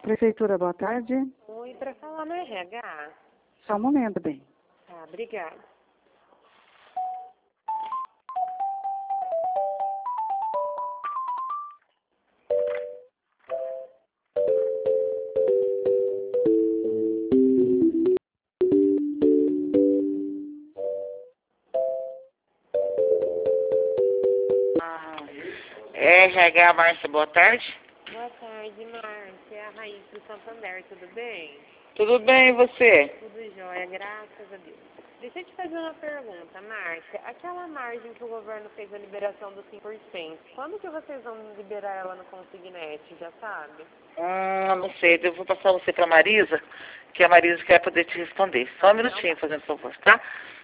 Prefeitura, boa tarde. Oi, para falar no RH. Só um momento, bem. Tá, obrigada. RH, Márcia, boa tarde. Boa tarde, Márcia. É a Raíssa do Santander, tudo bem? Tudo bem, e você? Tudo jóia, graças a Deus. Deixa eu te fazer uma pergunta, Márcia. Aquela margem que o governo fez a liberação dos 5%, quando que vocês vão liberar ela no Consignet, já sabe? Não sei, eu vou passar você para Marisa, que a Marisa quer poder te responder. Só um minutinho, fazendo favor, tá?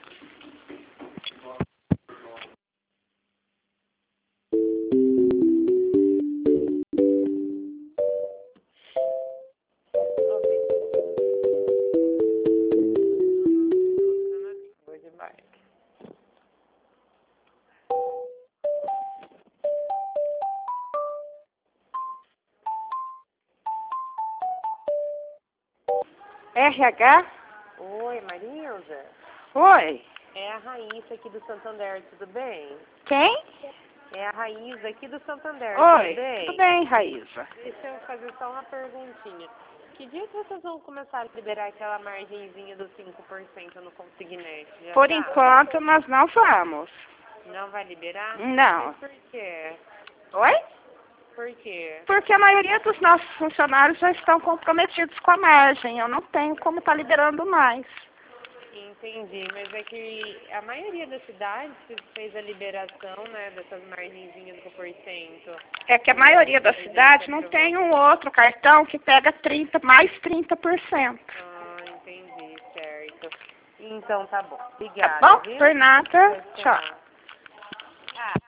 RH? Oi, Marilza? Oi. É a Raíssa aqui do Santander, tudo bem? Quem? É a Raíssa aqui do Santander, Oi, tudo bem? tudo bem, Raíssa? Deixa eu fazer só uma perguntinha. Que dia que vocês vão começar a liberar aquela margenzinha dos 5% no Consignet? Já Por sabe? enquanto, nós não vamos. Não vai liberar? Não. Mas por quê? Oi? Por quê? Porque a maioria dos nossos funcionários já estão comprometidos com a margem. Eu não tenho como estar liberando mais. Entendi, mas é que a maioria das cidades fez a liberação, né, dessas margenzinhas do porcento. É que a maioria das cidades não tem um outro cartão que pega 30, mais 30%. Ah, entendi, certo. Então tá bom. Obrigada, Tá bom? viu? Por nada. Tchau. Tchau.